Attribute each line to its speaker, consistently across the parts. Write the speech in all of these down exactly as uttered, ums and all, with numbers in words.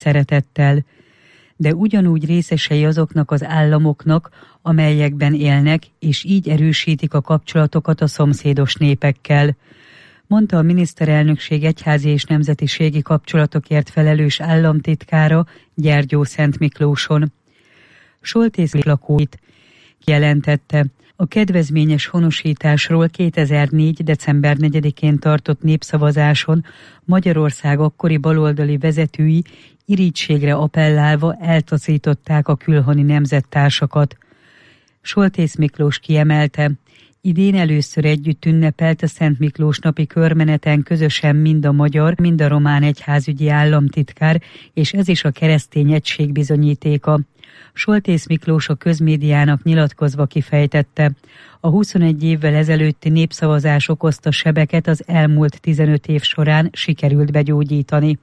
Speaker 1: szeretettel, de ugyanúgy részesei azoknak az államoknak, amelyekben élnek, és így erősítik a kapcsolatokat a szomszédos népekkel, mondta a miniszterelnökség egyházi és nemzetiségi kapcsolatokért felelős államtitkára Gyergyó Szentmiklóson. Soltész lakóit kijelentette, a kedvezményes honosításról kétezer-négy. december negyedikén tartott népszavazáson Magyarország akkori baloldali vezetői irítségre appellálva eltaszították a külhoni nemzettársakat. Soltész Miklós kiemelte, idén először együtt ünnepelt a Szent Miklós napi körmeneten közösen mind a magyar, mind a román egyházügyi államtitkár, és ez is a keresztény egység bizonyítéka. Soltész Miklós a közmédiának nyilatkozva kifejtette, a huszonegy évvel ezelőtti népszavazás okozta sebeket az elmúlt tizenöt év során sikerült begyógyítani.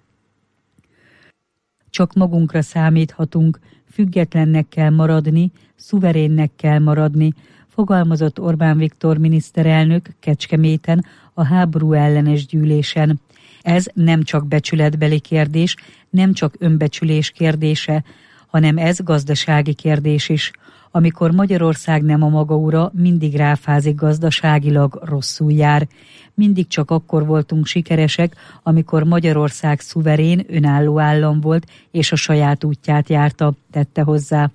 Speaker 1: Csak magunkra számíthatunk, függetlennek kell maradni, szuverénnek kell maradni, fogalmazott Orbán Viktor miniszterelnök Kecskeméten a háború ellenes gyűlésen. Ez nem csak becsületbeli kérdés, nem csak önbecsülés kérdése, hanem ez gazdasági kérdés is. Amikor Magyarország nem a maga ura, mindig ráfázik gazdaságilag, rosszul jár. Mindig csak akkor voltunk sikeresek, amikor Magyarország szuverén, önálló állam volt, és a saját útját járta, tette hozzá.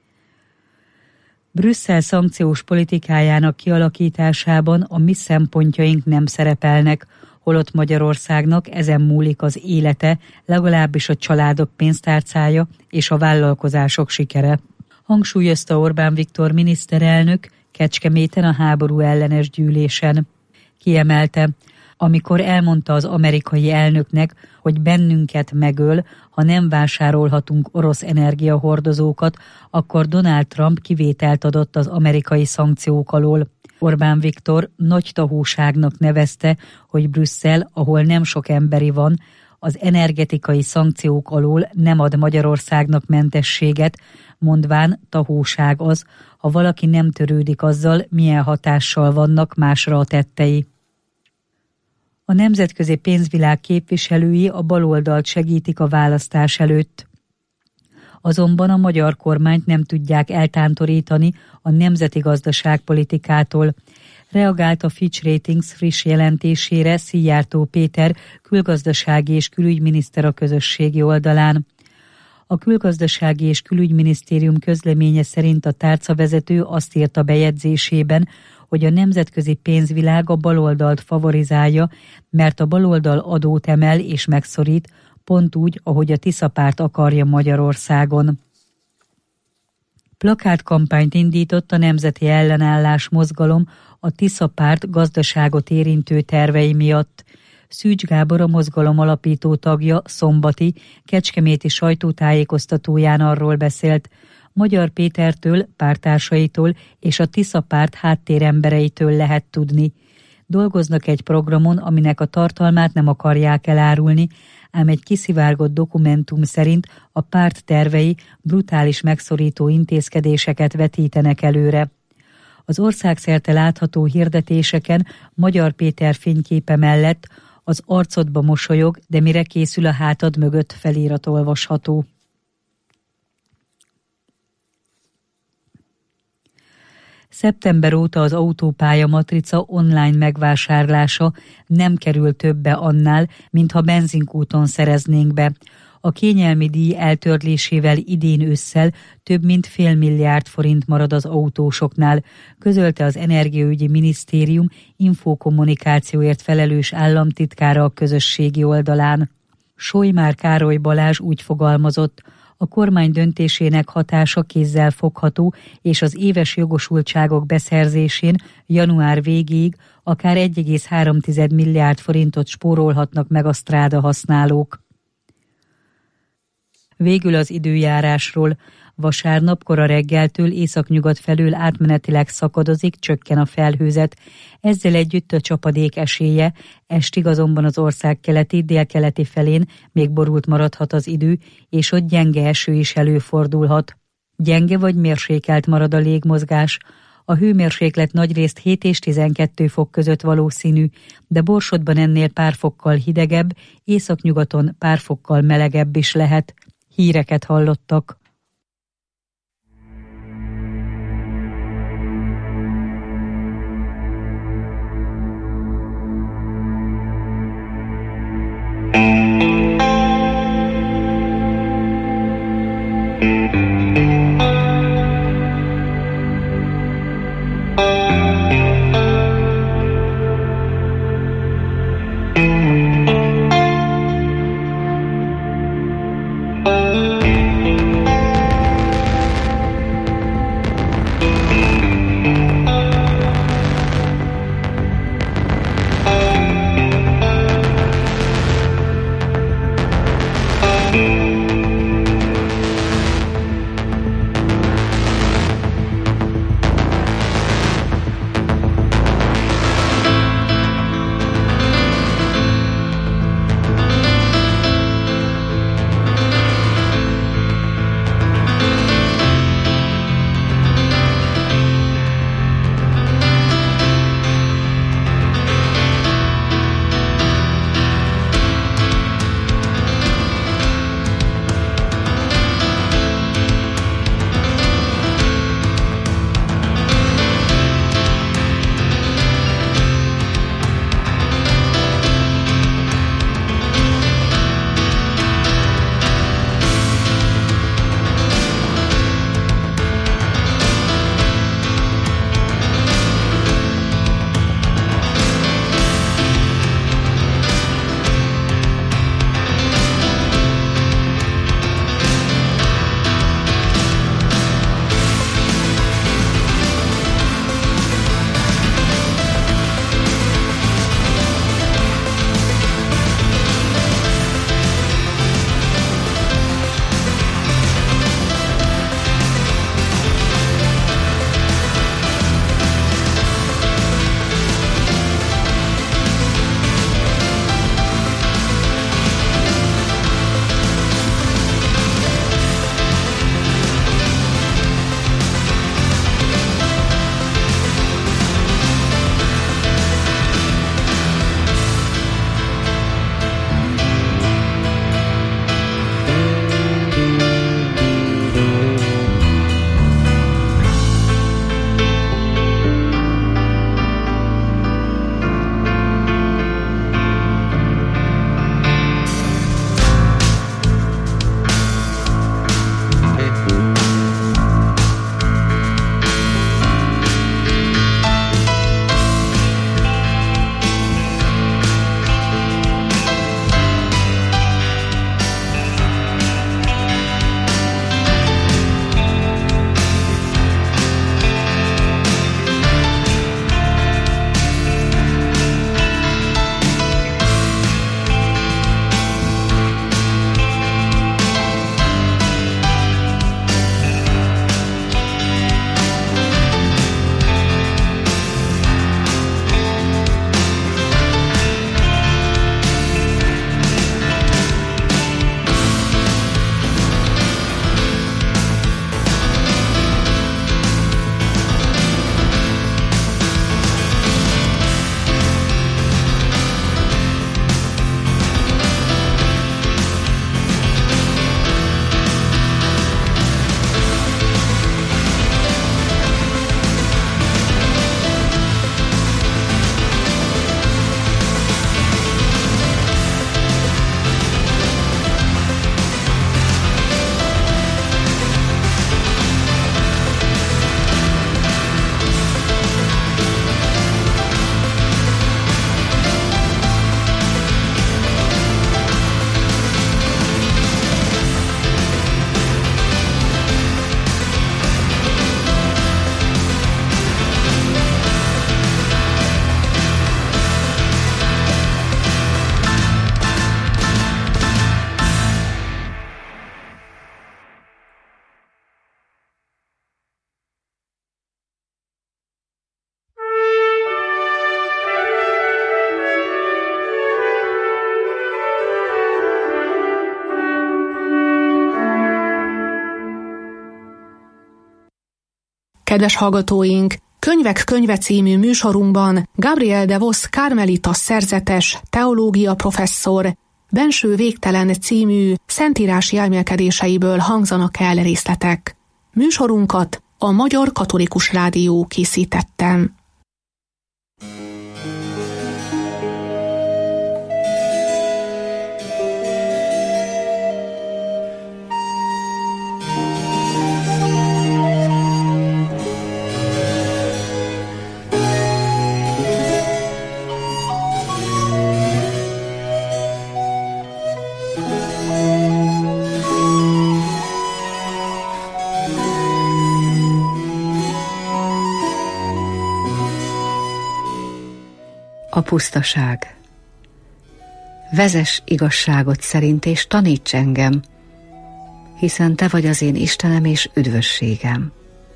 Speaker 1: Brüsszel szankciós politikájának kialakításában a mi szempontjaink nem szerepelnek, holott Magyarországnak ezen múlik az élete, legalábbis a családok pénztárcája és a vállalkozások sikere. Hangsúlyozta Orbán Viktor miniszterelnök Kecskeméten a háború ellenes gyűlésen. Kiemelte, amikor elmondta az amerikai elnöknek, hogy bennünket megöl, ha nem vásárolhatunk orosz energiahordozókat, akkor Donald Trump kivételt adott az amerikai szankciók alól. Orbán Viktor nagy tahóságnak nevezte, hogy Brüsszel, ahol nem sok emberi van, az energetikai szankciók alól nem ad Magyarországnak mentességet, mondván tahóság az, ha valaki nem törődik azzal, milyen hatással vannak másra a tettei. A nemzetközi pénzvilág képviselői a baloldalt segítik a választás előtt. Azonban a magyar kormányt nem tudják eltántorítani a nemzeti gazdaságpolitikától. Reagált a Fitch Ratings friss jelentésére Szijjártó Péter külgazdasági és külügyminiszter a közösségi oldalán. A külgazdasági és külügyminisztérium közleménye szerint a tárcavezető azt írta bejegyzésében, hogy a nemzetközi pénzvilág a baloldalt favorizálja, mert a baloldal adót emel és megszorít, pont úgy, ahogy a Tisza párt akarja Magyarországon. Plakátkampányt indított a Nemzeti Ellenállás Mozgalom a Tisza párt gazdaságot érintő tervei miatt. Szűcs Gábor, a mozgalom alapító tagja szombati, kecskeméti sajtótájékoztatóján arról beszélt, Magyar Pétertől, párttársaitól és a Tisza párt háttérembereitől lehet tudni. Dolgoznak egy programon, aminek a tartalmát nem akarják elárulni, ám egy kiszivárgott dokumentum szerint a párt tervei brutális megszorító intézkedéseket vetítenek előre. Az országszerte látható hirdetéseken Magyar Péter fényképe mellett az arcodba mosolyog, de mire készül a hátad mögött felirat olvasható. Szeptember óta az autópálya matrica online megvásárlása nem kerül többe annál, mintha benzinkúton szereznénk be. A kényelmi díj eltörlésével idén ősszel több mint fél milliárd forint marad az autósoknál, közölte az Energiaügyi Minisztérium infokommunikációért felelős államtitkára a közösségi oldalán. Solymár Károly Balázs úgy fogalmazott, a kormány döntésének hatása kézzel fogható, és az éves jogosultságok beszerzésén január végéig akár egy egész három milliárd forintot spórolhatnak meg a stráda használók. Végül az időjárásról. Vasárnap kora reggeltől északnyugat felől átmenetileg szakadozik, csökken a felhőzet. Ezzel együtt a csapadék esélye, estig azonban az ország keleti, délkeleti felén még borult maradhat az idő, és ott gyenge eső is előfordulhat. Gyenge vagy mérsékelt marad a légmozgás. A hőmérséklet nagyrészt hét és tizenkét fok között valószínű, de Borsodban ennél pár fokkal hidegebb, északnyugaton pár fokkal melegebb is lehet. híreket hallottak.
Speaker 2: Kedves hallgatóink, Könyvek könyve című műsorunkban Gabriel de Vos karmelita szerzetes, teológia professzor, Benső végtelen című szentírási elmélkedéseiből hangzanak el részletek. Műsorunkat a Magyar Katolikus Rádió készítettem.
Speaker 3: A pusztaság. Vezess igazságot szerint, és taníts engem, hiszen te vagy az én Istenem és üdvösségem.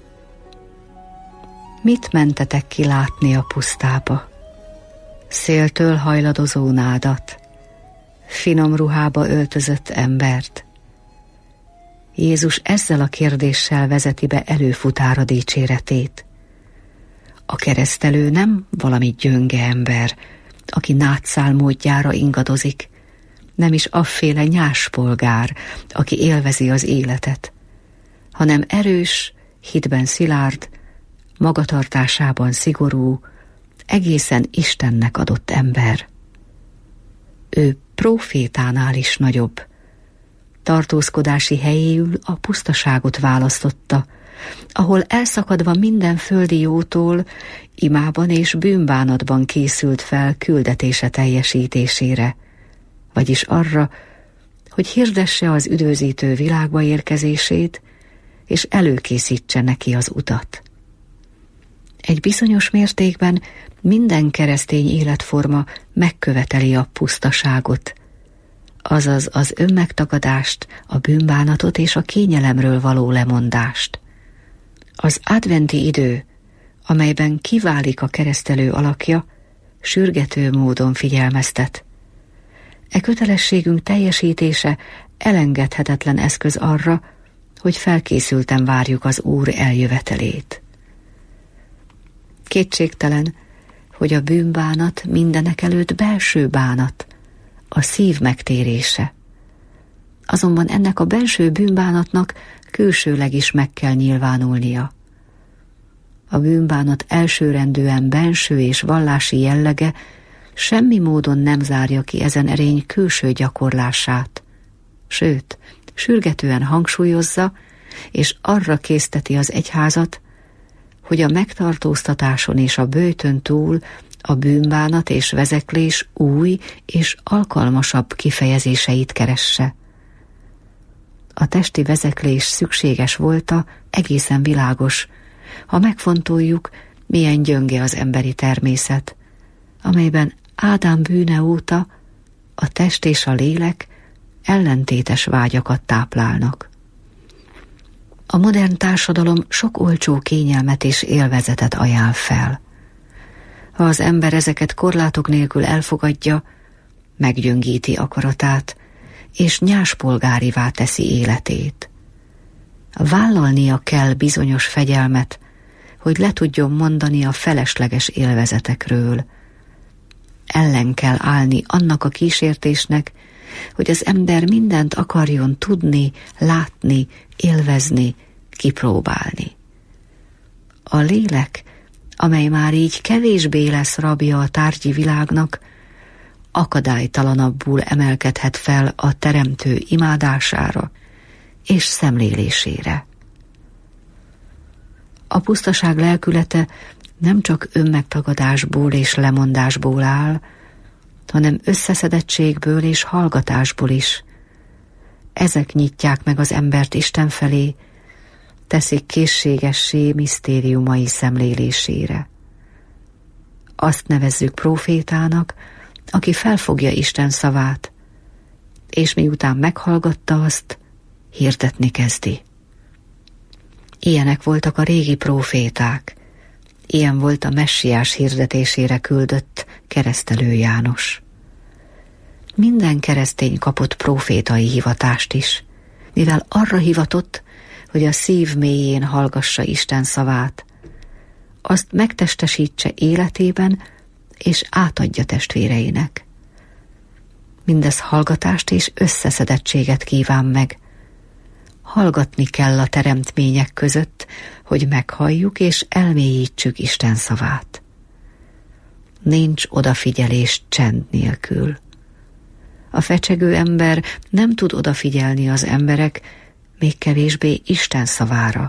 Speaker 3: Mit mentetek ki látni a pusztába? Széltől hajladozó nádat, finom ruhába öltözött embert? Jézus ezzel a kérdéssel vezeti be előfutára dicséretét. A keresztelő nem valami gyönge ember, aki nátszál módjára ingadozik, nem is afféle nyáspolgár, aki élvezi az életet, hanem erős, hitben szilárd, magatartásában szigorú, egészen Istennek adott ember. Ő prófétánál is nagyobb. Tartózkodási helyéül a pusztaságot választotta, ahol elszakadva minden földi jótól, imában és bűnbánatban készült fel küldetése teljesítésére, vagyis arra, hogy hirdesse az üdvözítő világba érkezését, és előkészítse neki az utat. Egy bizonyos mértékben minden keresztény életforma megköveteli a pusztaságot, azaz az önmegtagadást, a bűnbánatot és a kényelemről való lemondást. Az adventi idő, amelyben kiválik a keresztelő alakja, sürgető módon figyelmeztet. E kötelességünk teljesítése elengedhetetlen eszköz arra, hogy felkészülten várjuk az Úr eljövetelét. Kétségtelen, hogy a bűnbánat mindenek előtt belső bánat, a szív megtérése. Azonban ennek a belső bűnbánatnak külsőleg is meg kell nyilvánulnia. A bűnbánat elsőrendűen benső és vallási jellege semmi módon nem zárja ki ezen erény külső gyakorlását. Sőt, sürgetően hangsúlyozza, és arra készteti az egyházat, hogy a megtartóztatáson és a böjtön túl a bűnbánat és vezeklés új és alkalmasabb kifejezéseit keresse. A testi vezeklés szükséges volta, egészen világos, ha megfontoljuk, milyen gyönge az emberi természet, amelyben Ádám bűne óta a test és a lélek ellentétes vágyakat táplálnak. A modern társadalom sok olcsó kényelmet és élvezetet ajánl fel. Ha az ember ezeket korlátok nélkül elfogadja, meggyöngíti akaratát, és nyáspolgárivá teszi életét. Vállalnia kell bizonyos fegyelmet, hogy le tudjon mondani a felesleges élvezetekről. Ellen kell állni annak a kísértésnek, hogy az ember mindent akarjon tudni, látni, élvezni, kipróbálni. A lélek, amely már így kevésbé lesz rabja a tárgyi világnak, akadálytalanabbul emelkedhet fel a teremtő imádására és szemlélésére. A pusztaság lelkülete nem csak önmegtagadásból és lemondásból áll, hanem összeszedettségből és hallgatásból is. Ezek nyitják meg az embert Isten felé, teszik készségessé misztériumai szemlélésére. Azt nevezzük prófétának, aki felfogja Isten szavát, és miután meghallgatta azt, hirdetni kezdi. Ilyenek voltak a régi próféták, ilyen volt a messiás hirdetésére küldött keresztelő János. Minden keresztény kapott prófétai hivatást is, mivel arra hivatott, hogy a szív mélyén hallgassa Isten szavát, azt megtestesítse életében, és átadja testvéreinek. Mindez hallgatást és összeszedettséget kíván meg. Hallgatni kell a teremtmények között, hogy meghalljuk és elmélyítsük Isten szavát. Nincs odafigyelés csend nélkül. A fecsegő ember nem tud odafigyelni az emberek, még kevésbé Isten szavára.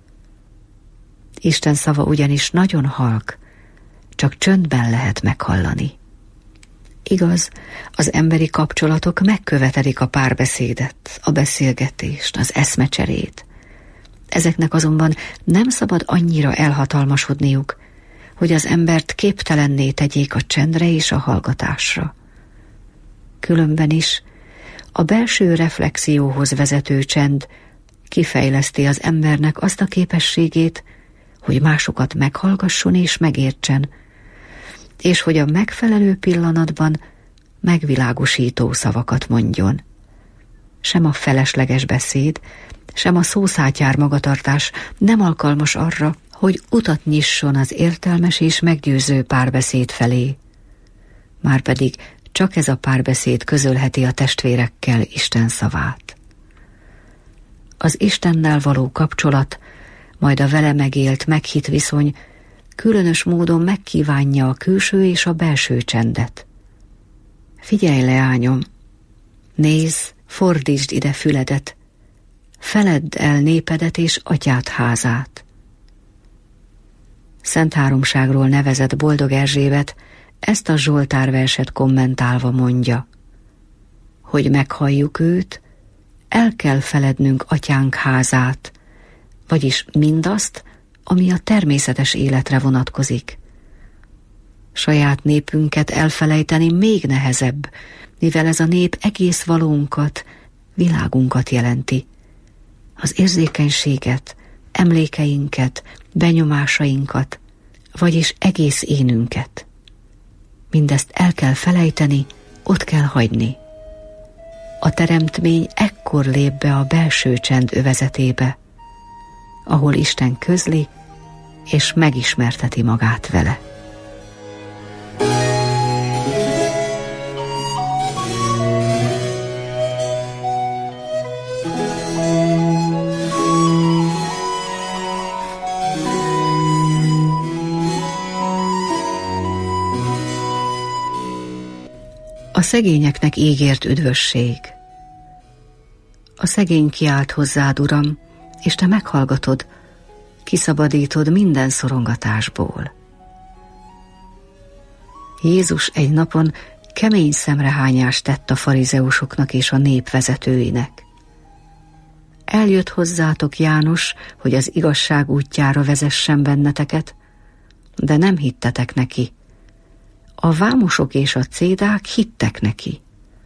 Speaker 3: Isten szava ugyanis nagyon halk, csak csöndben lehet meghallani. Igaz, az emberi kapcsolatok megkövetelik a párbeszédet, a beszélgetést, az eszmecserét. Ezeknek azonban nem szabad annyira elhatalmasodniuk, hogy az embert képtelenné tegyék a csendre és a hallgatásra. Különben is a belső reflexióhoz vezető csend kifejleszti az embernek azt a képességét, hogy másokat meghallgasson és megértsen, és hogy a megfelelő pillanatban megvilágosító szavakat mondjon. Sem a felesleges beszéd, sem a szószátyár magatartás nem alkalmas arra, hogy utat nyisson az értelmes és meggyőző párbeszéd felé. Márpedig csak ez a párbeszéd közölheti a testvérekkel Isten szavát. Az Istennel való kapcsolat, majd a vele megélt, meghitt viszony különös módon megkívánja a külső és a belső csendet. Figyelj, leányom! Nézz, fordítsd ide füledet, feledd el népedet és atyád házát. Szent Háromságról nevezett Boldog Erzsébet ezt a Zsoltár verset kommentálva mondja: hogy meghalljuk őt, el kell felednünk atyánk házát, vagyis mindazt, ami a természetes életre vonatkozik. Saját népünket elfelejteni még nehezebb, mivel ez a nép egész valónkat, világunkat jelenti. Az érzékenységet, emlékeinket, benyomásainkat, vagyis egész énünket. Mindezt el kell felejteni, ott kell hagyni. A teremtmény ekkor lép be a belső csend övezetébe, ahol Isten közli és megismerteti magát vele. A szegényeknek ígért üdvösség. A szegény kiált hozzád, Uram, és te meghallgatod, kiszabadítod minden szorongatásból. Jézus egy napon kemény szemrehányást tett a farizeusoknak és a nép vezetőinek. Eljött hozzátok János, hogy az igazság útjára vezessen benneteket, de nem hittetek neki. A vámosok és a cédák hittek neki.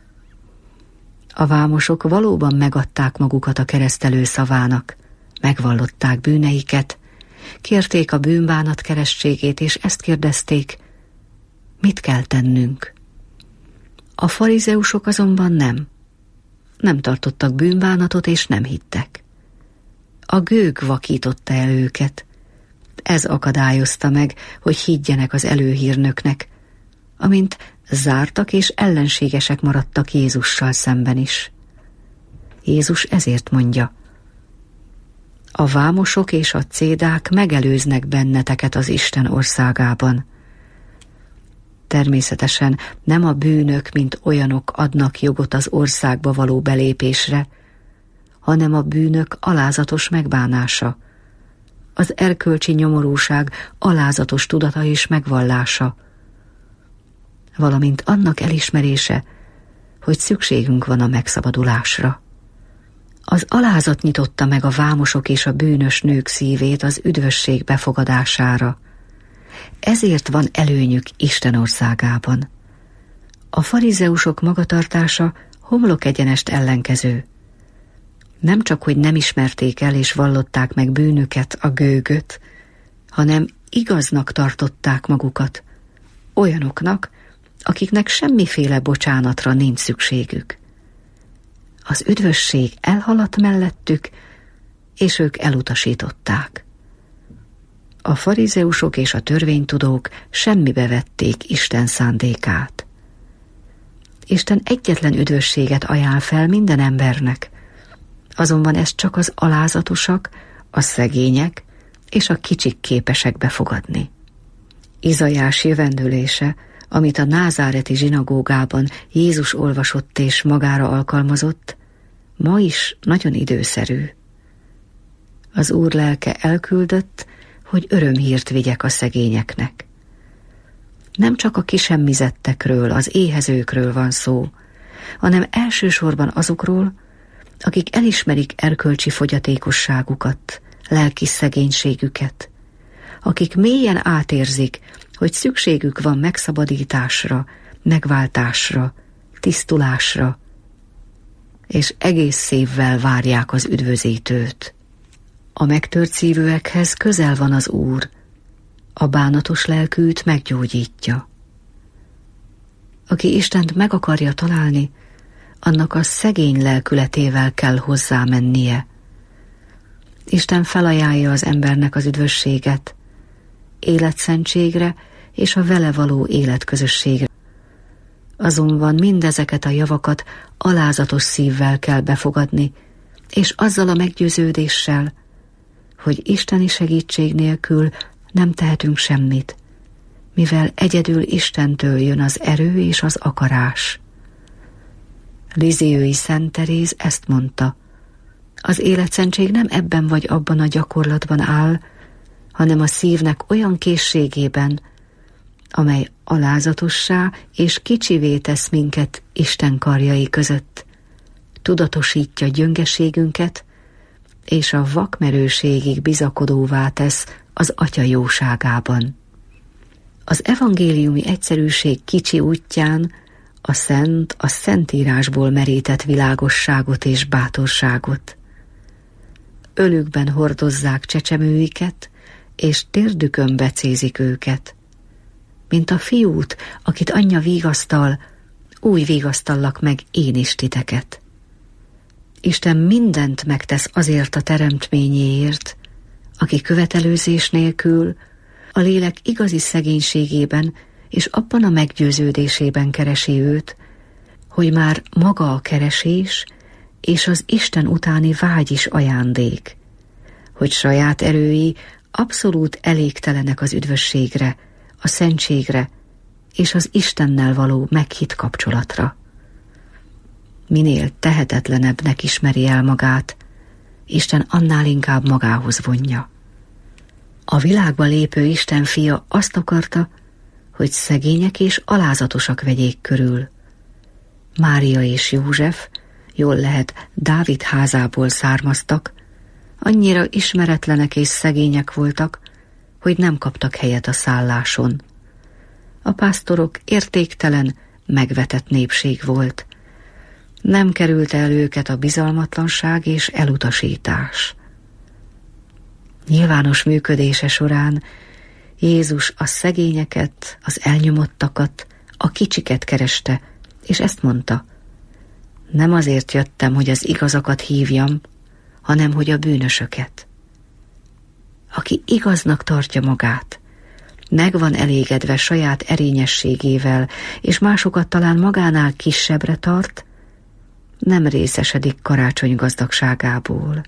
Speaker 3: A vámosok valóban megadták magukat a keresztelő szavának, megvallották bűneiket, kérték a bűnbánat keresztségét, és ezt kérdezték: mit kell tennünk? A farizeusok azonban nem. Nem tartottak bűnbánatot, és nem hittek. A gőg vakította el őket. Ez akadályozta meg, hogy higgyenek az előhírnöknek, amint zártak és ellenségesek maradtak Jézussal szemben is. Jézus ezért mondja: a vámosok és a cédák megelőznek benneteket az Isten országában. Természetesen nem a bűnök, mint olyanok adnak jogot az országba való belépésre, hanem a bűnök alázatos megbánása, az erkölcsi nyomorúság alázatos tudata és megvallása, valamint annak elismerése, hogy szükségünk van a megszabadulásra. Az alázat nyitotta meg a vámosok és a bűnös nők szívét az üdvösség befogadására. Ezért van előnyük Isten országában. A farizeusok magatartása homlokegyenest ellenkező. Nem csak, hogy nem ismerték el és vallották meg bűnüket, a gőgöt, hanem igaznak tartották magukat, olyanoknak, akiknek semmiféle bocsánatra nincs szükségük. Az üdvösség elhaladt mellettük, és ők elutasították. A farizeusok és a törvénytudók semmibe vették Isten szándékát. Isten egyetlen üdvösséget ajánl fel minden embernek, azonban ezt csak az alázatosak, a szegények és a kicsik képesek befogadni. Izaiás jövendőlése, amit a názáreti zsinagógában Jézus olvasott és magára alkalmazott, ma is nagyon időszerű. Az Úr lelke elküldött, hogy örömhírt vigyek a szegényeknek. Nem csak a kisemmizettekről, az éhezőkről van szó, hanem elsősorban azokról, akik elismerik erkölcsi fogyatékosságukat, lelki szegénységüket, akik mélyen átérzik, hogy szükségük van megszabadításra, megváltásra, tisztulásra, és egész szívvel várják az üdvözítőt. A megtört szívűekhez közel van az Úr, a bánatos lelkűt meggyógyítja. Aki Istent meg akarja találni, annak a szegény lelkületével kell hozzá mennie. Isten felajánlja az embernek az üdvösséget, életszentségre és a vele való életközösségre. Azonban mindezeket a javakat alázatos szívvel kell befogadni, és azzal a meggyőződéssel, hogy isteni segítség nélkül nem tehetünk semmit, mivel egyedül Istentől jön az erő és az akarás. Lisieux-i Szent Teréz ezt mondta: az életszentség nem ebben vagy abban a gyakorlatban áll, hanem a szívnek olyan készségében, amely alázatossá és kicsivé tesz minket Isten karjai között, tudatosítja gyöngeségünket, és a vakmerőségig bizakodóvá tesz az Atya jóságában. Az evangéliumi egyszerűség kicsi útján a szent a Szentírásból merített világosságot és bátorságot. Ölükben hordozzák csecsemőiket, és térdükön becézik őket. Mint a fiút, akit anyja vigasztal, úgy vigasztallak meg én is titeket. Isten mindent megtesz azért a teremtményéért, aki követelőzés nélkül, a lélek igazi szegénységében és abban a meggyőződésében keresi őt, hogy már maga a keresés és az Isten utáni vágy is ajándék, hogy saját erői abszolút elégtelenek az üdvösségre, a szentségre és az Istennel való meghitt kapcsolatra. Minél tehetetlenebbnek ismeri el magát, Isten annál inkább magához vonja. A világba lépő Isten fia azt akarta, hogy szegények és alázatosak vegyék körül. Mária és József, jól lehet Dávid házából származtak, annyira ismeretlenek és szegények voltak, hogy nem kaptak helyet a szálláson. A pásztorok értéktelen, megvetett népség volt. Nem került el őket a bizalmatlanság és elutasítás. Nyilvános működése során Jézus a szegényeket, az elnyomottakat, a kicsiket kereste, és ezt mondta: nem azért jöttem, hogy az igazakat hívjam, hanem hogy a bűnösöket. Aki igaznak tartja magát, meg van elégedve saját erényességével, és másokat talán magánál kisebbre tart, nem részesedik karácsony gazdagságából.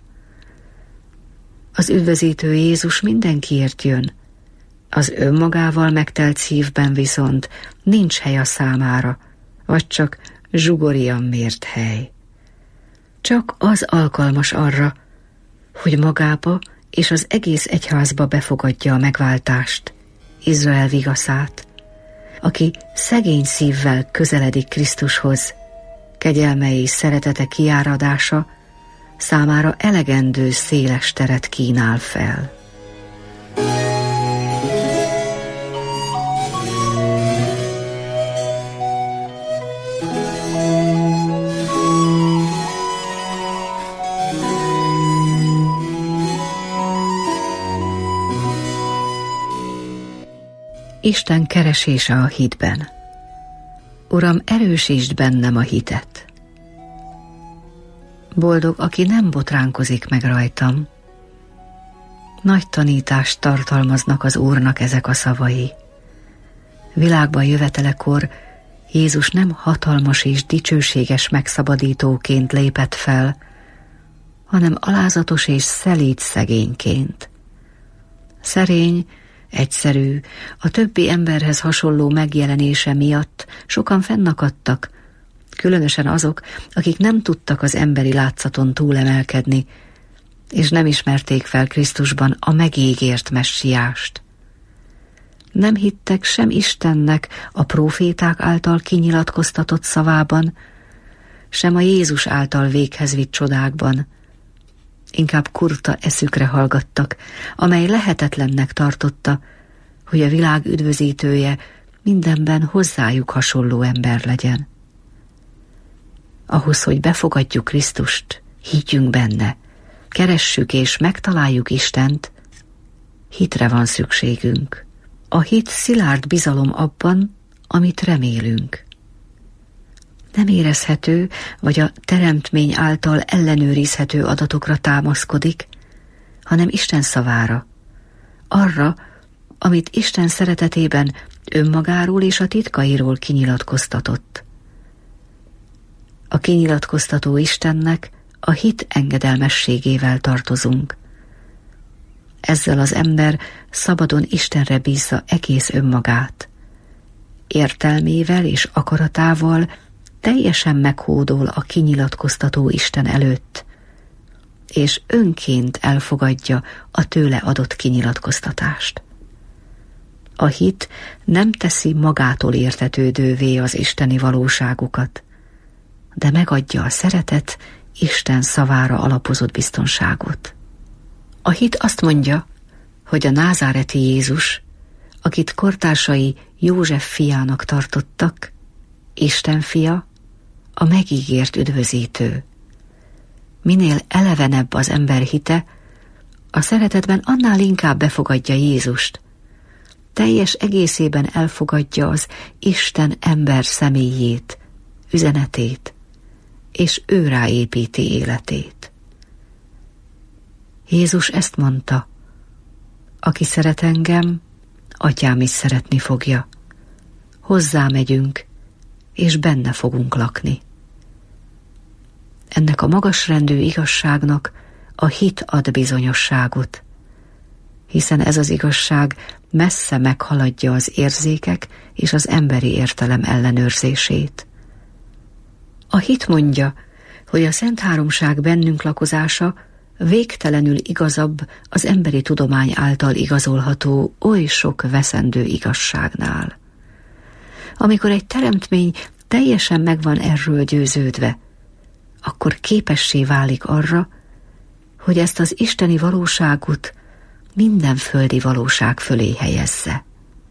Speaker 3: Az üdvözítő Jézus mindenkiért jön, az önmagával megtelt szívben viszont nincs hely a számára, vagy csak zsugorian mért hely. Csak az alkalmas arra, hogy magába és az egész egyházba befogadja a megváltást, Izrael vigaszát, aki szegény szívvel közeledik Krisztushoz, kegyelme és szeretete kiáradása számára elegendő széles teret kínál fel. Isten keresése a hitben. Uram, erősítsd bennem a hitet. Boldog, aki nem botránkozik meg rajtam. Nagy tanítást tartalmaznak az Úrnak ezek a szavai. Világban jövetelekor Jézus nem hatalmas és dicsőséges megszabadítóként lépett fel, hanem alázatos és szelíd szegényként. Szerény, egyszerű, a többi emberhez hasonló megjelenése miatt sokan fennakadtak, különösen azok, akik nem tudtak az emberi látszaton túlemelkedni, és nem ismerték fel Krisztusban a megígért messiást. Nem hittek sem Istennek a próféták által kinyilatkoztatott szavában, sem a Jézus által véghez vitt csodákban. Inkább kurta eszükre hallgattak, amely lehetetlennek tartotta, hogy a világ üdvözítője mindenben hozzájuk hasonló ember legyen. Ahhoz, hogy befogadjuk Krisztust, higgyünk benne, keressük és megtaláljuk Istent, hitre van szükségünk. A hit szilárd bizalom abban, amit remélünk. Nem érezhető, vagy a teremtmény által ellenőrizhető adatokra támaszkodik, hanem Isten szavára, arra, amit Isten szeretetében önmagáról és a titkairól kinyilatkoztatott. A kinyilatkoztató Istennek a hit engedelmességével tartozunk. Ezzel az ember szabadon Istenre bízza egész önmagát. Értelmével és akaratával teljesen meghódol a kinyilatkoztató Isten előtt, és önként elfogadja a tőle adott kinyilatkoztatást. A hit nem teszi magától értetődővé az isteni valóságokat, de megadja a szeretet Isten szavára alapozott biztonságot. A hit azt mondja, hogy a názáreti Jézus, akit kortársai József fiának tartottak, Isten fia, a megígért üdvözítő. Minél elevenebb az ember hite, a szeretetben annál inkább befogadja Jézust. Teljes egészében elfogadja az Isten ember személyét, üzenetét, és ő ráépíti életét. Jézus ezt mondta: aki szeret engem, atyám is szeretni fogja. Hozzá megyünk, és benne fogunk lakni. Ennek a magasrendű igazságnak a hit ad bizonyosságot, hiszen ez az igazság messze meghaladja az érzékek és az emberi értelem ellenőrzését. A hit mondja, hogy a Szent Háromság bennünk lakozása végtelenül igazabb az emberi tudomány által igazolható oly sok veszendő igazságnál. Amikor egy teremtmény teljesen meg van erről győződve, akkor képessé válik arra, hogy ezt az isteni valóságot minden földi valóság fölé helyezze.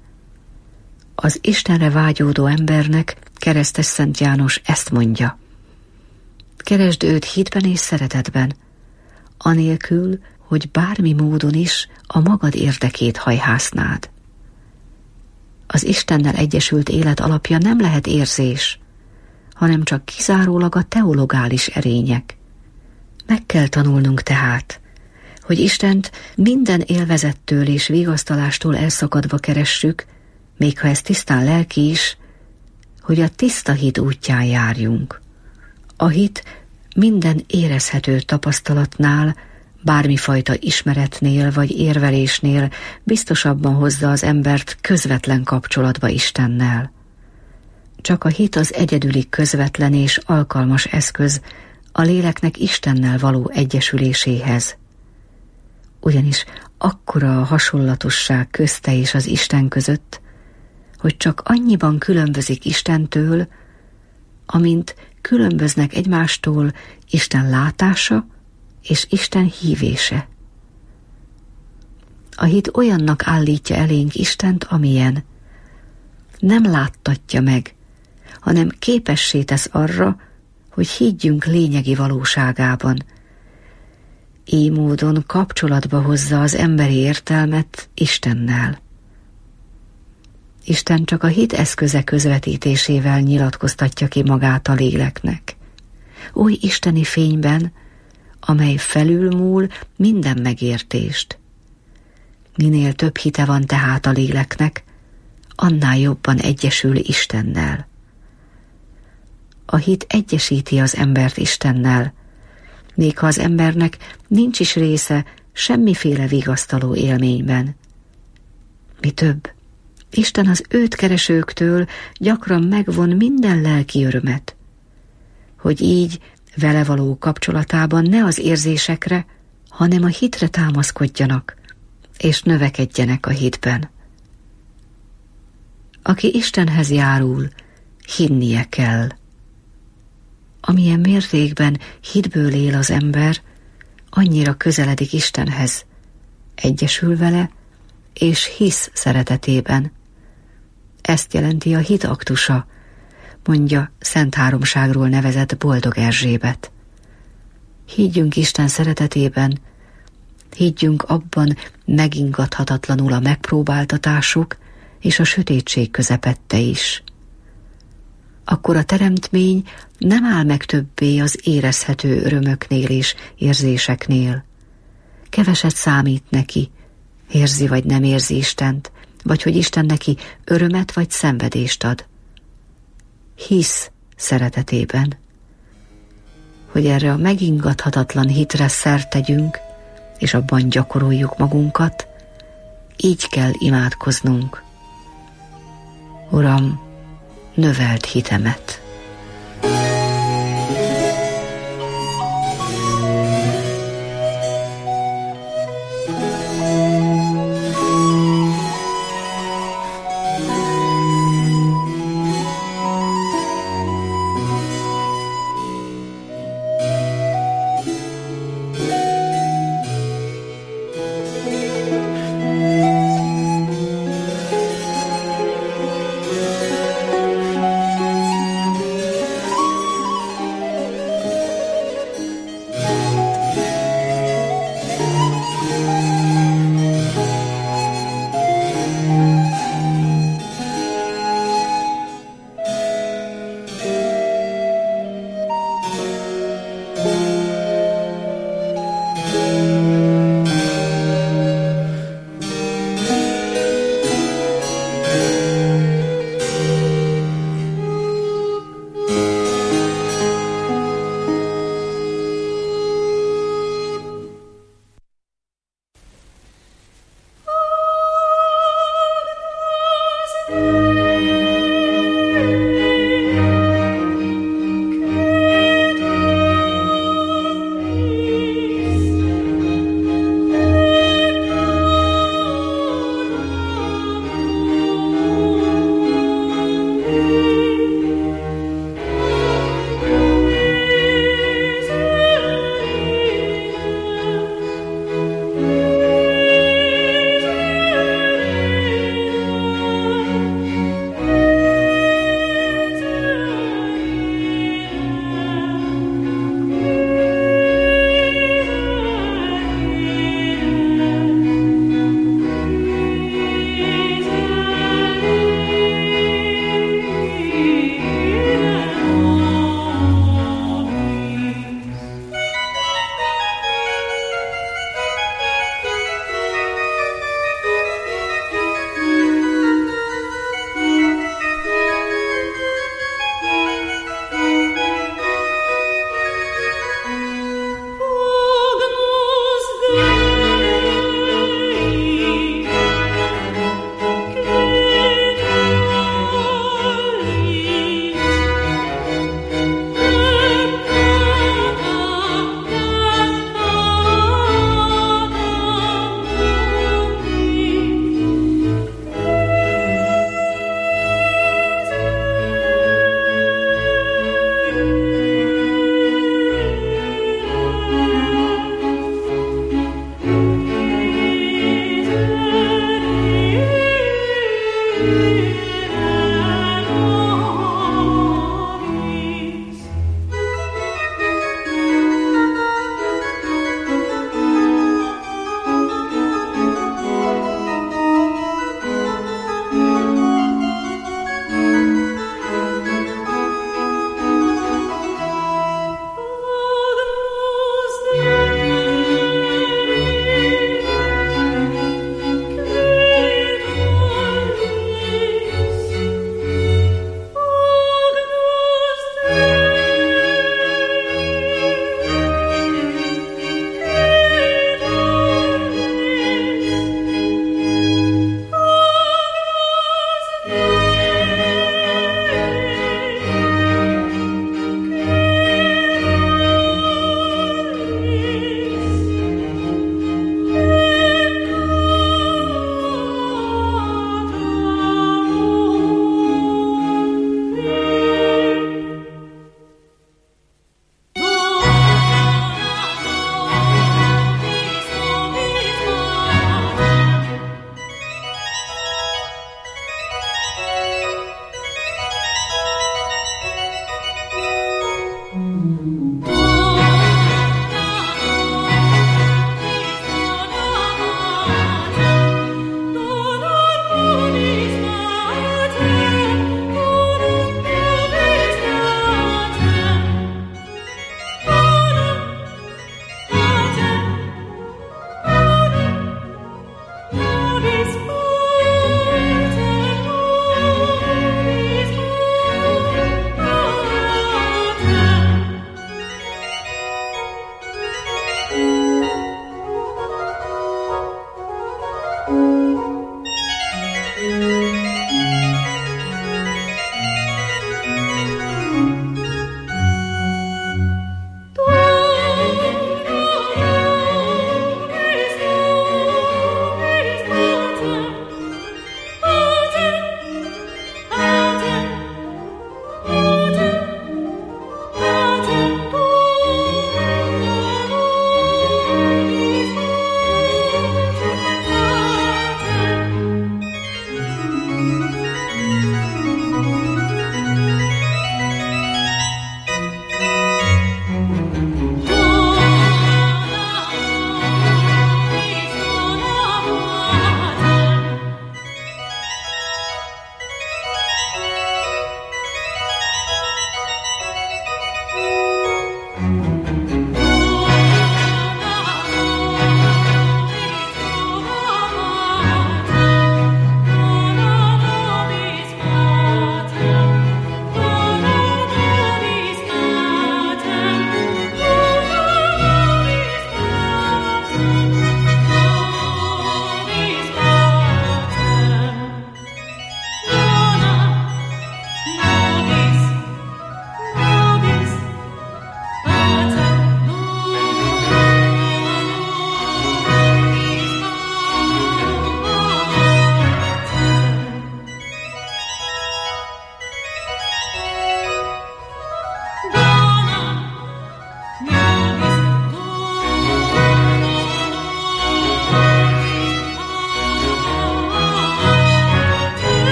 Speaker 3: Az Istenre vágyódó embernek keresztes Szent János ezt mondja: keresd őt hitben és szeretetben, anélkül, hogy bármi módon is a magad érdekét hajhásznád. Az Istennel egyesült élet alapja nem lehet érzés, hanem csak kizárólag a teologális erények. Meg kell tanulnunk tehát, hogy Istent minden élvezettől és vigasztalástól elszakadva keressük, még ha ez tisztán lelki is, hogy a tiszta hit útján járjunk. A hit minden érezhető tapasztalatnál, bármifajta ismeretnél vagy érvelésnél biztosabban hozza az embert közvetlen kapcsolatba Istennel. Csak a hit az egyedüli közvetlen és alkalmas eszköz a léleknek Istennel való egyesüléséhez. Ugyanis akkora a hasonlatosság közte és az Isten között, hogy csak annyiban különbözik Istentől, amint különböznek egymástól Isten látása és Isten hívése. A hit olyannak állítja elénk Istent, amilyen. Nem láttatja meg, hanem képessé tesz arra, hogy higgyünk lényegi valóságában. Így módon kapcsolatba hozza az emberi értelmet Istennel. Isten csak a hit eszköze közvetítésével nyilatkoztatja ki magát a léleknek. Oly isteni fényben, amely felülmúl minden megértést. Minél több hite van tehát a léleknek, annál jobban egyesül Istennel. A hit egyesíti az embert Istennel, még ha az embernek nincs is része semmiféle vigasztaló élményben. Mi több, Isten az őt keresőktől gyakran megvon minden lelki örömet, hogy így vele való kapcsolatában ne az érzésekre, hanem a hitre támaszkodjanak, és növekedjenek a hitben. Aki Istenhez járul, hinnie kell. Amilyen mértékben hitből él az ember, annyira közeledik Istenhez, egyesül vele, és hisz szeretetében. Ezt jelenti a hit aktusa, mondja Szent Háromságról nevezett Boldog Erzsébet. Higgyünk Isten szeretetében, higgyünk abban megingathatatlanul a megpróbáltatások és a sötétség közepette is. Akkor a teremtmény nem áll meg többé az érezhető örömöknél és érzéseknél. Keveset számít neki, érzi vagy nem érzi Istent, vagy hogy Isten neki örömet vagy szenvedést ad. Hisz szeretetében, hogy erre a megingathatatlan hitre szert tegyünk, és abban gyakoroljuk magunkat, így kell imádkoznunk. Uram, növeld hitemet.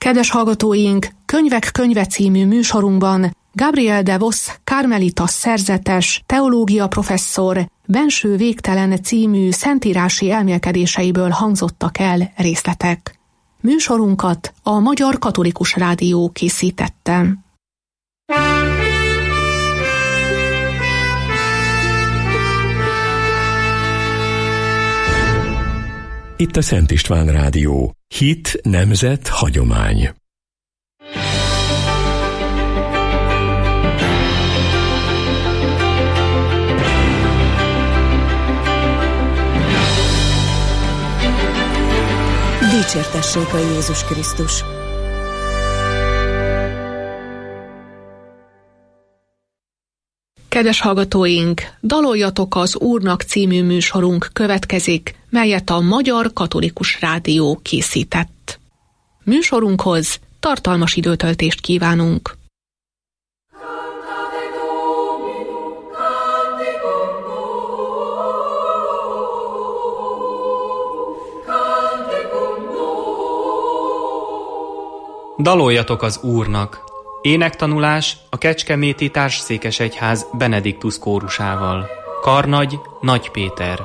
Speaker 2: Kedves hallgatóink, Könyvek könyve című műsorunkban Gabriel de Vos karmelitas szerzetes, teológia professzor Benső végtelen című szentírási elmélkedéseiből hangzottak el részletek. Műsorunkat a Magyar Katolikus Rádió készítette.
Speaker 4: Itt a Szent István Rádió. Hit, nemzet, hagyomány.
Speaker 5: Dicsértessék a Jézus Krisztus!
Speaker 2: Kedves hallgatóink, Daloljatok az Úrnak című műsorunk következik, melyet a Magyar Katolikus Rádió készített. Műsorunkhoz tartalmas időtöltést kívánunk.
Speaker 6: Daloljatok az Úrnak! Énektanulás a Kecskeméti Társszékesegyház Benediktus kórusával. Karnagy Nagy Péter.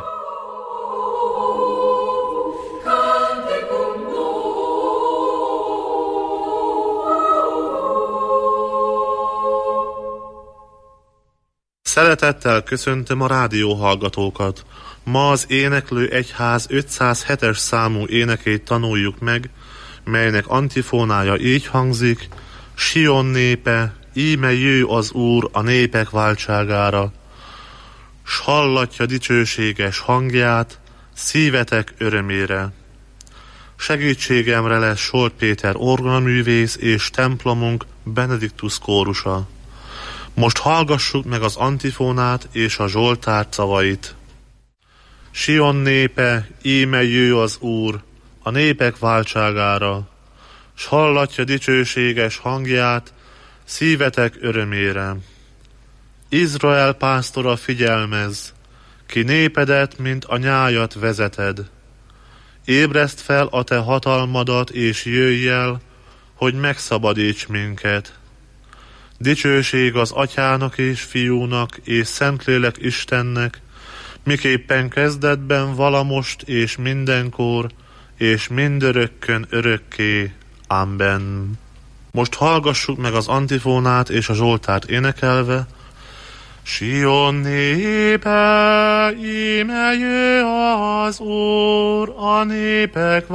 Speaker 7: Szeretettel köszöntöm a rádióhallgatókat. Ma az Éneklő Egyház ötszázhetes számú énekét tanuljuk meg, melynek antifónája így hangzik: Sion népe, íme jő az Úr a népek váltságára, s hallatja dicsőséges hangját szívetek örömére. Segítségemre lesz Solt Péter orgonaművész és templomunk Benediktus kórusa. Most hallgassuk meg az antifónát és a Zsoltár szavait. Sion népe, íme jő az Úr a népek váltságára, s hallatja dicsőséges hangját szívetek örömére. Izrael pásztora, figyelmezz, ki népedet, mint a nyájat vezeted. Ébreszt fel a te hatalmadat, és jöjj el, hogy megszabadíts minket. Dicsőség az Atyának és Fiúnak és Szentlélek Istennek, miképpen kezdetben, valamost és mindenkor, és mindörökkön örökké. Amen. Most hallgassuk meg az antifónát és a Zsoltárt énekelve. Sion népe, íme jő az Úr a népek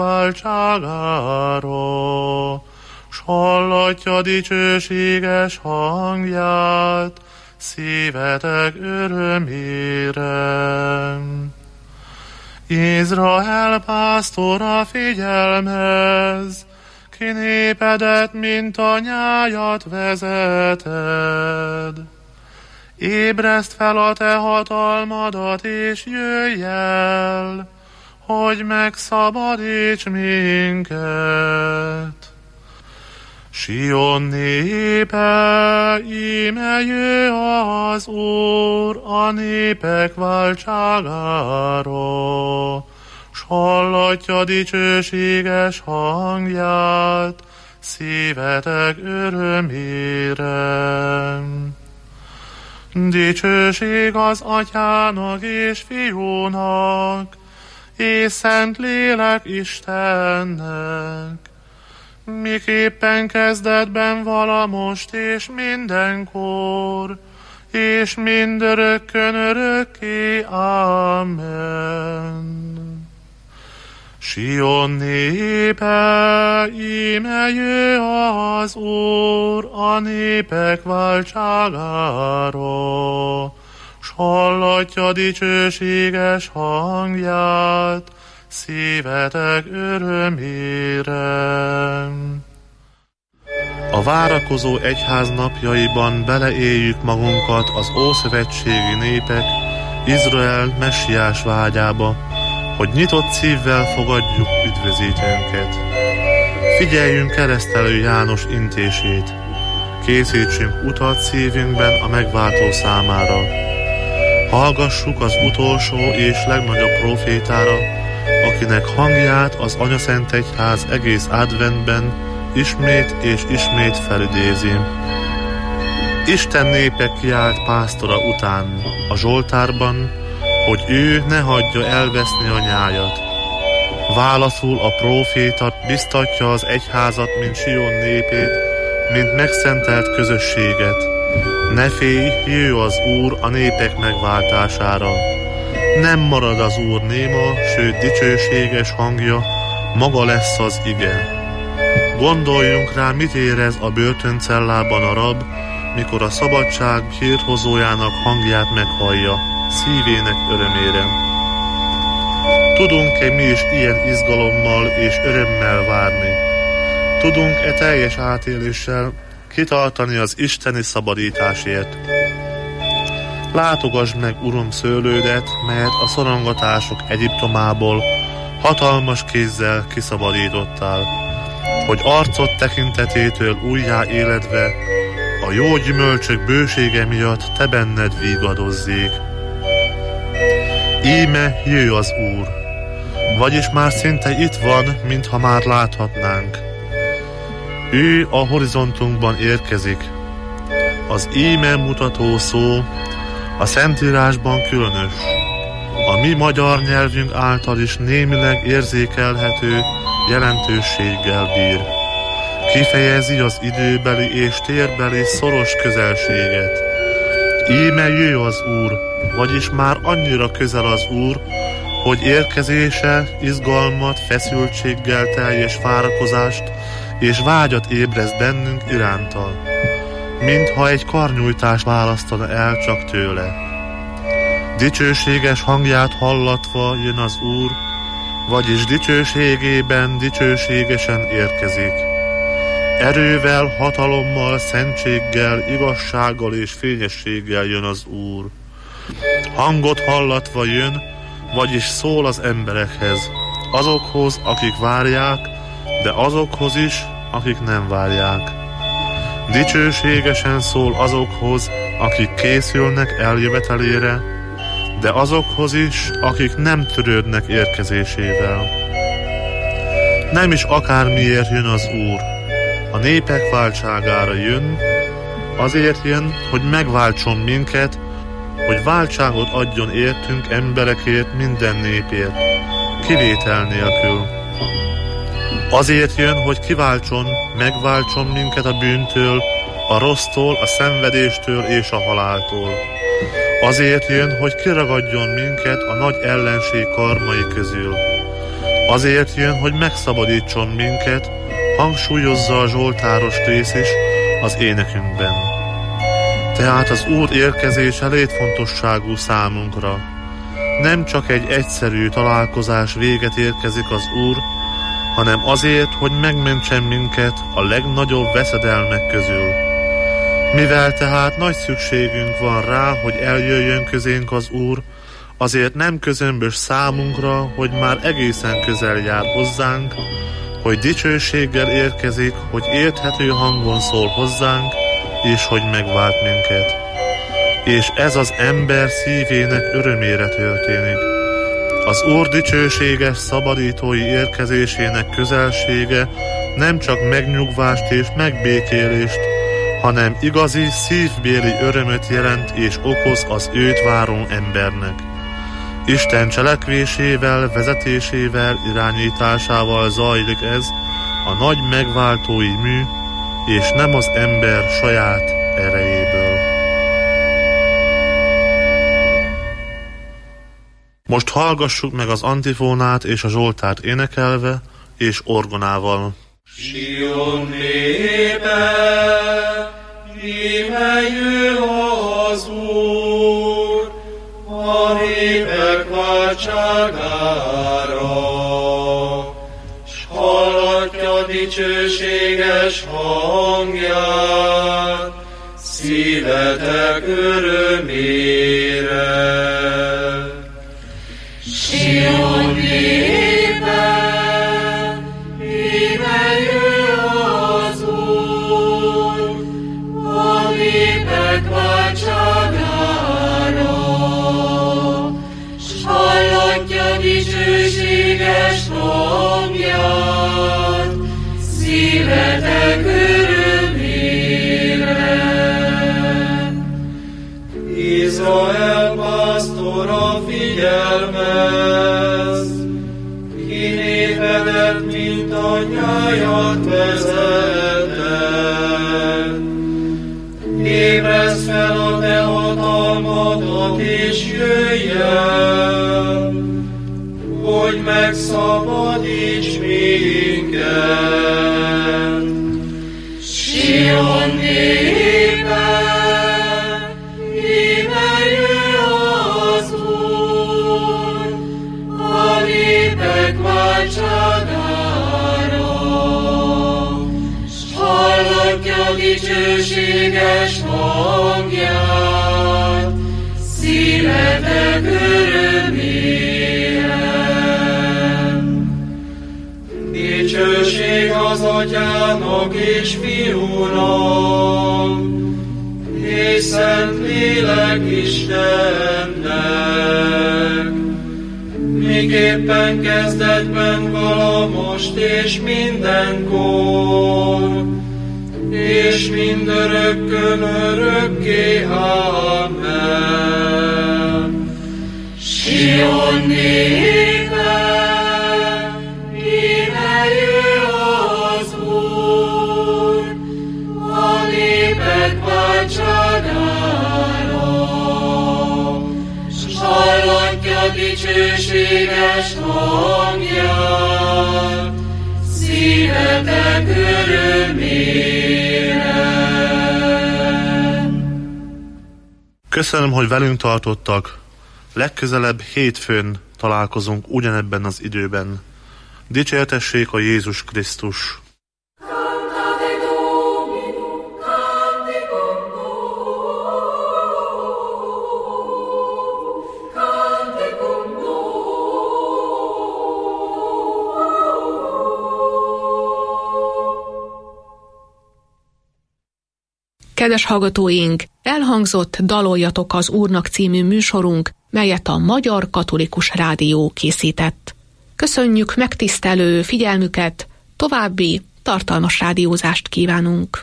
Speaker 7: váltságára, s hallatja dicsőséges hangját szívetek örömére. Izrael pásztora, figyelmezz, ki népedet, mint a nyájat vezeted. Ébreszt fel a te hatalmadat, és jöjj el, hogy megszabadíts minket. Sion népe, íme jő az Úr a népek váltságára, s hallatja dicsőséges hangját szívetek örömére. Dicsőség az Atyának és Fiúnak, és Szentlélek Istennek, miképpen kezdetben, valamost és mindenkor, és mindörökkön örökké. Amen. Sion népe, íme jő az Úr a népek váltságára, s hallatja dicsőséges hangját szívetek örömére. A várakozó egyház napjaiban beleéljük magunkat az ószövetségi népek Izrael messiás vágyába, hogy nyitott szívvel fogadjuk üdvözítőnket. Figyeljünk keresztelő János intését, készítsünk utat szívünkben a megváltó számára. Hallgassuk az utolsó és legnagyobb profétára, akinek hangját az Anyaszent Egyház egész adventben ismét és ismét felidézi. Isten népe kiált pásztora után a Zsoltárban, hogy ő ne hagyja elveszni a nyájat. Válaszul a próféta biztatja az egyházat, mint Sion népét, mint megszentelt közösséget. Ne félj, jöjj az Úr a népek megváltására. Nem marad az Úr néma, sőt dicsőséges hangja, maga lesz az ige. Gondoljunk rá, mit érez a börtöncellában a rab, mikor a szabadság hírhozójának hangját meghallja, szívének örömére. Tudunk-e mi is ilyen izgalommal és örömmel várni? Tudunk-e teljes átéléssel kitartani az isteni szabadításért? Látogass meg, Uram, szőlődet, melyet a szorongatások Egyiptomából hatalmas kézzel kiszabadítottál, hogy arcod tekintetétől újjá éledve a jó gyümölcsök bősége miatt te benned vígadozzék. Íme jöjj az Úr, vagyis már szinte itt van, mintha már láthatnánk. Ő a horizontunkban érkezik. Az íme mutató szó a Szentírásban különös, a mi magyar nyelvünk által is némileg érzékelhető jelentőséggel bír. Kifejezi az időbeli és térbeli szoros közelséget. Íme jöjj az Úr, vagyis már annyira közel az Úr, hogy érkezése izgalmat, feszültséggel teljes várakozást és vágyat ébreszt bennünk iránta, mintha egy karnyújtást választana el csak tőle. Dicsőséges hangját hallatva jön az Úr, vagyis dicsőségében dicsőségesen érkezik. Erővel, hatalommal, szentséggel, igazsággal és fényességgel jön az Úr. Hangot hallatva jön, vagyis szól az emberekhez, azokhoz, akik várják, de azokhoz is, akik nem várják. Dicsőségesen szól azokhoz, akik készülnek eljövetelére, de azokhoz is, akik nem törődnek érkezésével. Nem is akármiért jön az Úr, a népek váltságára jön, azért jön, hogy megváltson minket, hogy váltságot adjon értünk emberekért, minden népért, kivétel nélkül. Azért jön, hogy kiváltson, megváltson minket a bűntől, a rossztól, a szenvedéstől és a haláltól. Azért jön, hogy kiragadjon minket a nagy ellenség karmai közül. Azért jön, hogy megszabadítson minket, hangsúlyozza a zsoltáros rész is az énekünkben. Tehát az Úr érkezése létfontosságú számunkra. Nem csak egy egyszerű találkozás véget érkezik az Úr, hanem azért, hogy megmentsen minket a legnagyobb veszedelmek közül. Mivel tehát nagy szükségünk van rá, hogy eljöjjön közénk az Úr, azért nem közömbös számunkra, hogy már egészen közel jár hozzánk, hogy dicsőséggel érkezik, hogy érthető hangon szól hozzánk, és hogy megvált minket. És ez az ember szívének örömére történik. Az Úr dicsőséges szabadítói érkezésének közelsége nem csak megnyugvást és megbékélést, hanem igazi szívbéli örömöt jelent és okoz az őt váró embernek. Isten cselekvésével, vezetésével, irányításával zajlik ez a nagy megváltói mű, és nem az ember saját erejéből. Most hallgassuk meg az antifónát és a zsoltárt énekelve és orgonával.
Speaker 8: Sion népe, íme jöjj az Úr, a népek váltságára, s hallatja dicsőséges hangját, szívetek örömére. Sion népe, íme jöjj az Úr, a népek váltságára, s hallatja dicsőséges hangját, szívetek figyelmez, kinépedet, mint a nyájat vezeted. Ébreszd fel a te hatalmadat, és jöjj el, hogy megszabadíts minket. Sion népe, éneljő az Úr, a népek váltságára, s hallatja dicsőséges hangját, szívetek örömére. Dicsőség az Atyának és Fiúnak, és Szent Lélek Istennek, miképpen kezdetben vala most és mindenkor, és mindörökkön örökké. Amen. Sion népe, éneljő az Úr, a népek váltságára, s hallatja dicsőséges hangját, szívetek örömére.
Speaker 7: Köszönöm, hogy velünk tartottak. Legközelebb hétfőn találkozunk ugyanebben az időben. Dicsértessék a Jézus Krisztus!
Speaker 2: Kedves hallgatóink, elhangzott Daloljatok az Úrnak című műsorunk, melyet a Magyar Katolikus Rádió készített. Köszönjük megtisztelő figyelmüket, további tartalmas rádiózást kívánunk!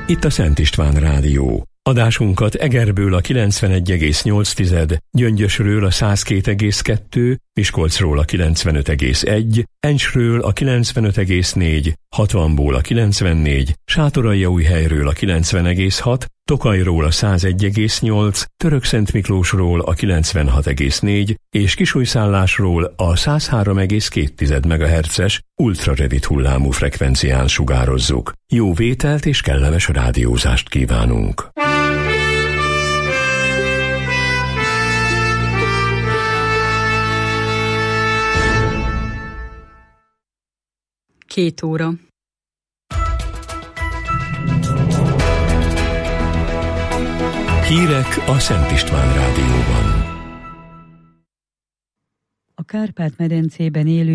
Speaker 4: Itt a Szent István Rádió. Adásunkat Egerből a kilencvenegy egész nyolc, Gyöngyösről a száz két egész kettő, Miskolcról a kilencvenöt egész egy, Encsről a kilencvenöt egész négy, hatvanból a kilencvennégy, Sátoraljaújhelyről a kilencven egész hat, Tokajról a száz egy egész nyolc, Törökszentmiklósról a kilencvenhat egész négy és Kisújszállásról a száz három egész két megahertzes ultrarövid hullámú frekvencián sugározzuk. Jó vételt és kellemes rádiózást kívánunk!
Speaker 1: Két óra.
Speaker 4: Hírek a Szent István Rádióban.
Speaker 1: A Kárpát-medencében élő